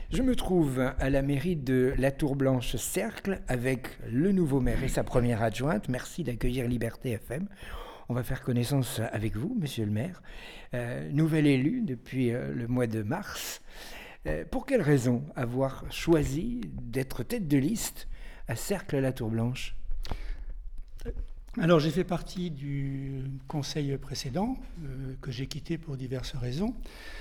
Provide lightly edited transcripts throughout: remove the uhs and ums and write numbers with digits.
Je me trouve à la mairie de La Tour-Blanche-Cercle avec le nouveau maire et sa première adjointe. Merci d'accueillir Liberté FM. On va faire connaissance avec vous, monsieur le maire. Nouvel élu depuis le mois de mars. Pour quelle raison avoir choisi d'être tête de liste à Cercle-La Tour-Blanche ? Alors j'ai fait partie du conseil précédent que j'ai quitté pour diverses raisons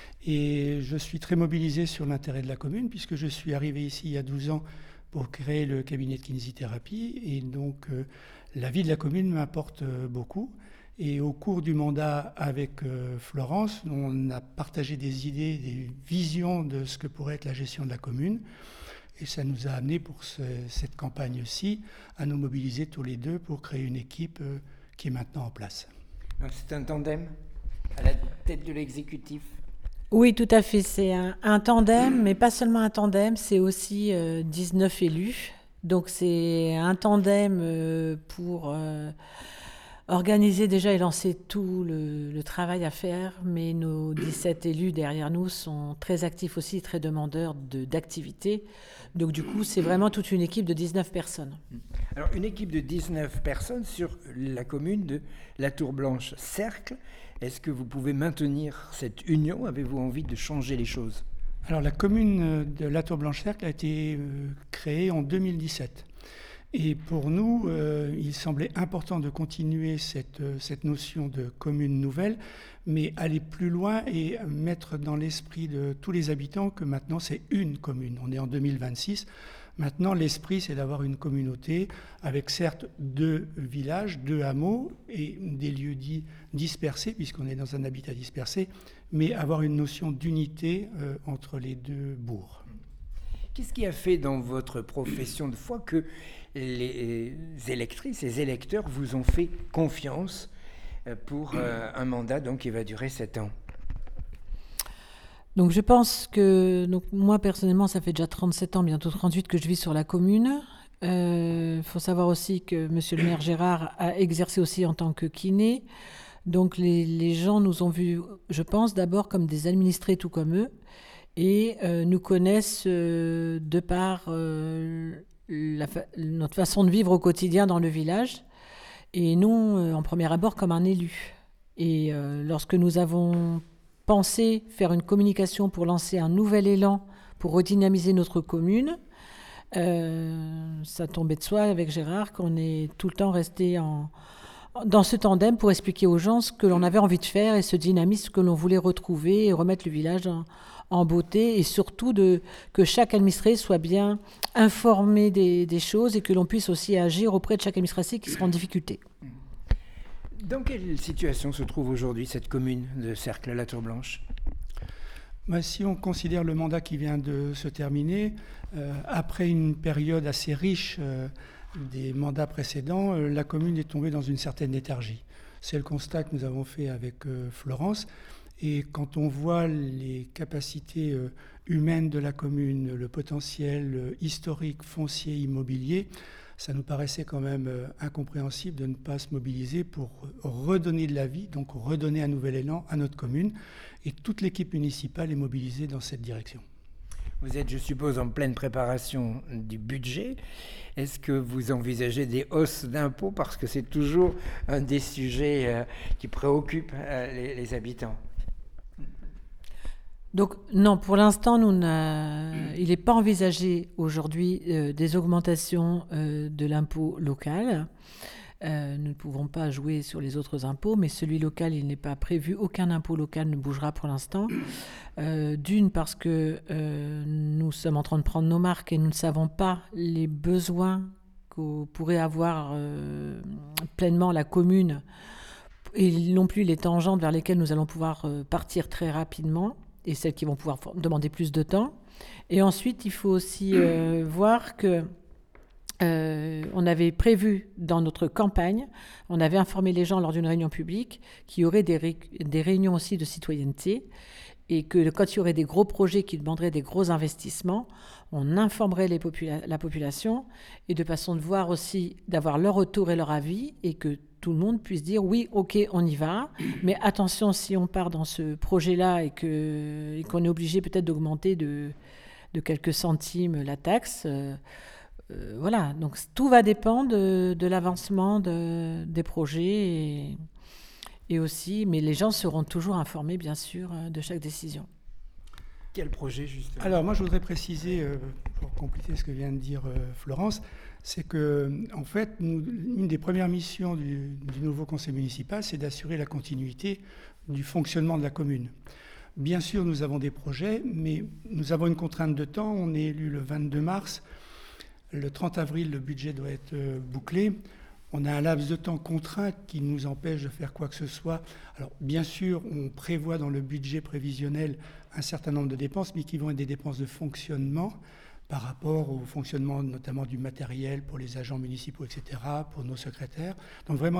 et je suis très mobilisé sur l'intérêt de la commune puisque je suis arrivé ici il y a 12 ans pour créer le cabinet de kinésithérapie et donc la vie de la commune m'apporte beaucoup et au cours du mandat avec Florence, on a partagé des idées, des visions de ce que pourrait être la gestion de la commune. Et ça nous a amené pour cette campagne-ci à nous mobiliser tous les deux pour créer une équipe qui est maintenant en place. Donc c'est un tandem à la tête de l'exécutif ? Oui, tout à fait. C'est un tandem, mais pas seulement un tandem, c'est aussi 19 élus. Donc c'est un tandem pour organiser déjà et lancer tout le travail à faire, mais nos 17 élus derrière nous sont très actifs aussi, très demandeurs d'activités. Donc du coup, c'est vraiment toute une équipe de 19 personnes. Alors une équipe de 19 personnes sur la commune de La Tour-Blanche-Cercle. Est-ce que vous pouvez maintenir cette union ? Avez-vous envie de changer les choses ? Alors la commune de La Tour-Blanche-Cercle a été créée en 2017. Et pour nous, il semblait important de continuer cette notion de commune nouvelle, mais aller plus loin et mettre dans l'esprit de tous les habitants que maintenant c'est une commune. On est en 2026. Maintenant, l'esprit, c'est d'avoir une communauté avec certes 2 villages, 2 hameaux et des lieux dits dispersés, puisqu'on est dans un habitat dispersé, mais avoir une notion d'unité entre les 2 bourgs. Qu'est-ce qui a fait dans votre profession de foi que les électrices, les électeurs vous ont fait confiance pour un mandat donc, qui va durer 7 ans ? Donc je pense que moi personnellement, ça fait déjà 37 ans, bientôt 38 que je vis sur la commune. Faut savoir aussi que monsieur le maire Gérard a exercé aussi en tant que kiné. Donc les gens nous ont vus, je pense, d'abord comme des administrés tout comme eux et nous connaissent de par notre façon de vivre au quotidien dans le village et non en premier abord comme un élu. Et lorsque nous avons pensé faire une communication pour lancer un nouvel élan pour redynamiser notre commune, ça tombait de soi avec Gérard qu'on est tout le temps resté dans ce tandem pour expliquer aux gens ce que l'on avait envie de faire et ce dynamisme que l'on voulait retrouver et remettre le village en beauté et surtout que chaque administré soit bien informé des choses et que l'on puisse aussi agir auprès de chaque administration qui sera en difficulté. Dans quelle situation se trouve aujourd'hui cette commune de Cercle-La Tour-Blanche ? Si on considère le mandat qui vient de se terminer, après une période assez riche des mandats précédents, la commune est tombée dans une certaine léthargie. C'est le constat que nous avons fait avec Florence. Et quand on voit les capacités humaines de la commune, le potentiel historique, foncier, immobilier, ça nous paraissait quand même incompréhensible de ne pas se mobiliser pour redonner de la vie, donc redonner un nouvel élan à notre commune. Et toute l'équipe municipale est mobilisée dans cette direction. Vous êtes, je suppose, en pleine préparation du budget. Est-ce que vous envisagez des hausses d'impôts ? Parce que c'est toujours un des sujets qui préoccupent les habitants. Donc non, pour l'instant, il n'est pas envisagé aujourd'hui des augmentations de l'impôt local. Nous ne pouvons pas jouer sur les autres impôts, mais celui local, il n'est pas prévu. Aucun impôt local ne bougera pour l'instant. D'une, parce que nous sommes en train de prendre nos marques et nous ne savons pas les besoins que pourrait avoir pleinement la commune et non plus les tangentes vers lesquelles nous allons pouvoir partir très rapidement et celles qui vont pouvoir demander plus de temps. Et ensuite, il faut aussi voir que on avait prévu dans notre campagne, on avait informé les gens lors d'une réunion publique qu'il y aurait des réunions aussi de citoyenneté et que quand il y aurait des gros projets qui demanderaient des gros investissements, on informerait la population et de façon de voir aussi, d'avoir leur retour et leur avis et que tout le monde puisse dire oui, ok, on y va, mais attention si on part dans ce projet-là et qu'on est obligé peut-être d'augmenter de de quelques centimes la taxe. Voilà, donc tout va dépendre de l'avancement des projets et aussi, mais les gens seront toujours informés, bien sûr, de chaque décision. Quel projet, justement? Alors, moi, je voudrais préciser, pour compléter ce que vient de dire Florence, c'est que, en fait, une des premières missions du nouveau conseil municipal, c'est d'assurer la continuité du fonctionnement de la commune. Bien sûr, nous avons des projets, mais nous avons une contrainte de temps. On est élu le 22 mars. Le 30 avril, le budget doit être bouclé. On a un laps de temps contraint qui nous empêche de faire quoi que ce soit. Alors, bien sûr, on prévoit dans le budget prévisionnel un certain nombre de dépenses, mais qui vont être des dépenses de fonctionnement par rapport au fonctionnement notamment du matériel pour les agents municipaux, etc., pour nos secrétaires. Donc, vraiment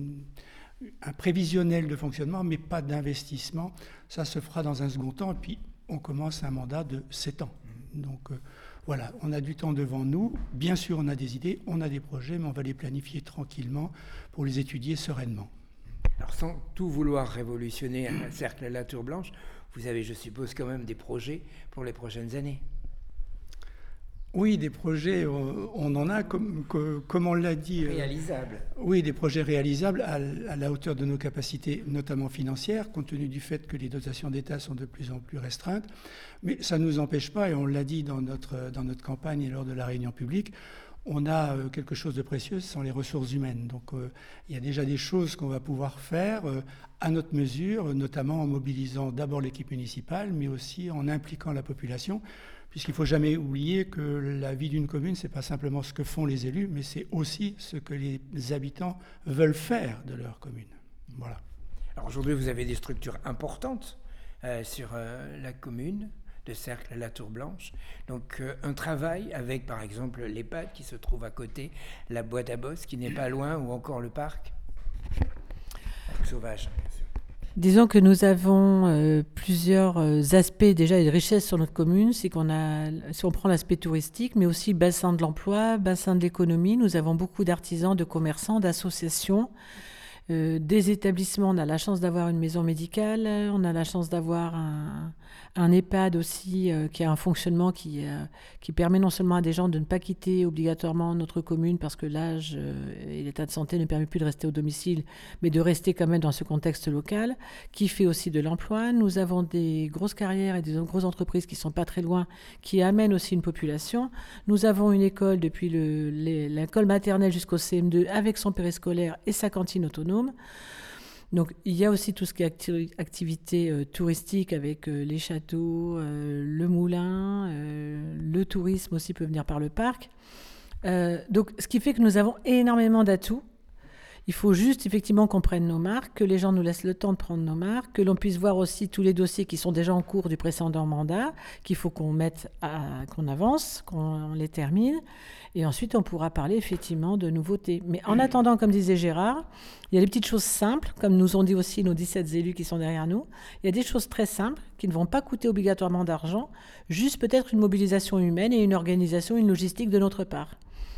un prévisionnel de fonctionnement, mais pas d'investissement. Ça se fera dans un second temps. Et puis, on commence un mandat de 7 ans. Donc, voilà, on a du temps devant nous. Bien sûr, on a des idées, on a des projets, mais on va les planifier tranquillement pour les étudier sereinement. Alors, sans tout vouloir révolutionner un cercle à la tour blanche, vous avez, je suppose, quand même des projets pour les prochaines années. Oui, des projets, on en a, comme on l'a dit. Réalisables. Oui, des projets réalisables à la hauteur de nos capacités, notamment financières, compte tenu du fait que les dotations d'État sont de plus en plus restreintes. Mais ça ne nous empêche pas, et on l'a dit dans notre campagne et lors de la réunion publique, on a quelque chose de précieux, ce sont les ressources humaines. Donc il y a déjà des choses qu'on va pouvoir faire à notre mesure, notamment en mobilisant d'abord l'équipe municipale, mais aussi en impliquant la population. Puisqu'il ne faut jamais oublier que la vie d'une commune, ce n'est pas simplement ce que font les élus, mais c'est aussi ce que les habitants veulent faire de leur commune. Voilà. Alors aujourd'hui, vous avez des structures importantes sur la commune de Cercle à la Tour Blanche. Donc un travail avec, par exemple, l'EHPAD qui se trouve à côté, la boîte à bosse qui n'est pas loin, ou encore le parc sauvage, bien sûr. Disons que nous avons plusieurs aspects déjà et de richesses sur notre commune. C'est qu'on a, si on prend l'aspect touristique, mais aussi bassin de l'emploi, bassin de l'économie, nous avons beaucoup d'artisans, de commerçants, d'associations, des établissements. On a la chance d'avoir une maison médicale, on a la chance d'avoir un EHPAD aussi qui a un fonctionnement qui permet non seulement à des gens de ne pas quitter obligatoirement notre commune parce que l'âge et l'état de santé ne permet plus de rester au domicile, mais de rester quand même dans ce contexte local, qui fait aussi de l'emploi. Nous avons des grosses carrières et des grosses entreprises qui ne sont pas très loin, qui amènent aussi une population. Nous avons une école depuis l'école maternelle jusqu'au CM2 avec son périscolaire et sa cantine autonome. Donc il y a aussi tout ce qui est activité touristique avec les châteaux, le moulin, le tourisme aussi peut venir par le parc. Donc ce qui fait que nous avons énormément d'atouts. Il faut juste effectivement qu'on prenne nos marques, que les gens nous laissent le temps de prendre nos marques, que l'on puisse voir aussi tous les dossiers qui sont déjà en cours du précédent mandat, qu'il faut qu'on qu'on avance, qu'on les termine. Et ensuite, on pourra parler effectivement de nouveautés. Mais en attendant, comme disait Gérard, il y a des petites choses simples, comme nous ont dit aussi nos 17 élus qui sont derrière nous. Il y a des choses très simples qui ne vont pas coûter obligatoirement d'argent, juste peut-être une mobilisation humaine et une organisation, une logistique de notre part. Lesquelles ?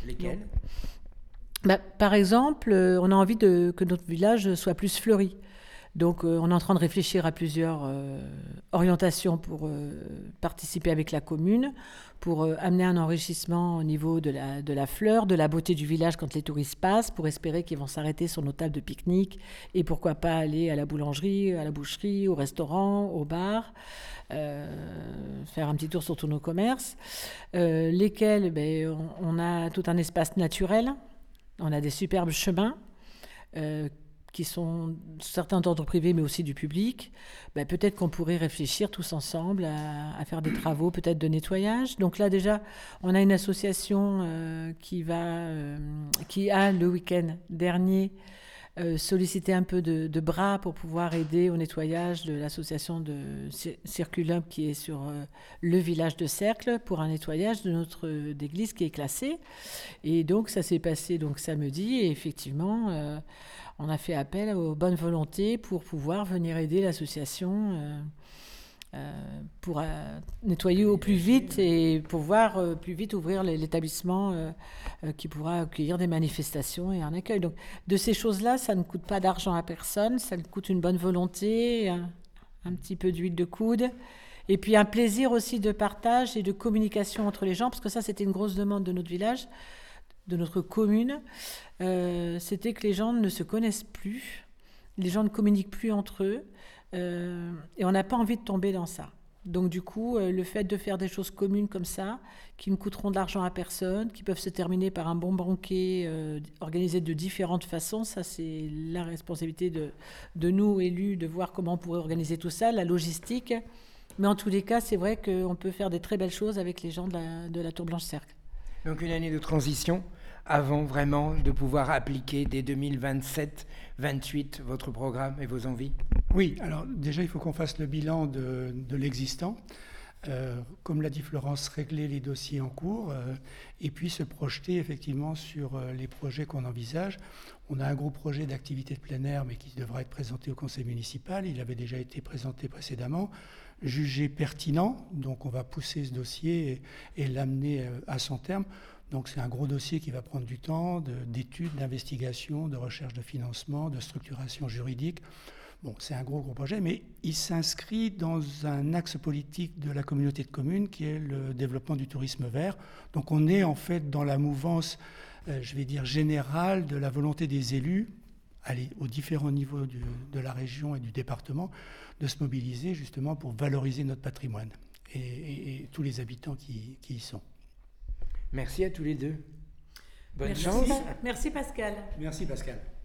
Par exemple, on a envie que notre village soit plus fleuri. Donc, on est en train de réfléchir à plusieurs orientations pour participer avec la commune, pour amener un enrichissement au niveau de la fleur, de la beauté du village quand les touristes passent, pour espérer qu'ils vont s'arrêter sur nos tables de pique-nique et pourquoi pas aller à la boulangerie, à la boucherie, au restaurant, au bar, faire un petit tour sur tous nos commerces, lesquels on a tout un espace naturel. On a des superbes chemins qui sont certains d'ordre privé, mais aussi du public. Peut-être qu'on pourrait réfléchir tous ensemble à faire des travaux, peut-être de nettoyage. Donc là, déjà, on a une association qui a, le week-end dernier, sollicité un peu de bras pour pouvoir aider au nettoyage de l'association de Circulum qui est sur le village de Cercle pour un nettoyage de notre église qui est classée. Et donc ça s'est passé donc samedi et effectivement on a fait appel aux bonnes volontés pour pouvoir venir aider l'association pour nettoyer au plus vite et pouvoir plus vite ouvrir l'établissement qui pourra accueillir des manifestations et un accueil. Donc de ces choses-là, ça ne coûte pas d'argent à personne, ça coûte une bonne volonté, un petit peu d'huile de coude Et puis un plaisir aussi de partage et de communication entre les gens, parce que ça, c'était une grosse demande de notre village, de notre commune. C'était que les gens ne se connaissent plus, les gens ne communiquent plus entre eux, et on n'a pas envie de tomber dans ça. Donc du coup, le fait de faire des choses communes comme ça, qui ne coûteront de l'argent à personne, qui peuvent se terminer par un bon banquet organisé de différentes façons, ça c'est la responsabilité de nous, élus, de voir comment on pourrait organiser tout ça, la logistique. Mais en tous les cas, c'est vrai qu'on peut faire des très belles choses avec les gens de la Tour Blanche-Cercle. Donc une année de transition avant vraiment de pouvoir appliquer dès 2027-28 votre programme et vos envies? Oui, alors déjà il faut qu'on fasse le bilan de l'existant. Comme l'a dit Florence, régler les dossiers en cours et puis se projeter effectivement sur les projets qu'on envisage. On a un gros projet d'activité de plein air mais qui devra être présenté au conseil municipal. Il avait déjà été présenté précédemment, jugé pertinent, donc on va pousser ce dossier et l'amener à son terme. Donc c'est un gros dossier qui va prendre du temps, d'études, d'investigation, de recherche de financement, de structuration juridique. Bon, c'est un gros projet, mais il s'inscrit dans un axe politique de la communauté de communes qui est le développement du tourisme vert. Donc on est en fait dans la mouvance, je vais dire, générale de la volonté des élus, aux différents niveaux de la région et du département, de se mobiliser justement pour valoriser notre patrimoine et tous les habitants qui y sont. Merci à tous les deux. Bonne Merci. chance. Merci Pascal. Merci Pascal.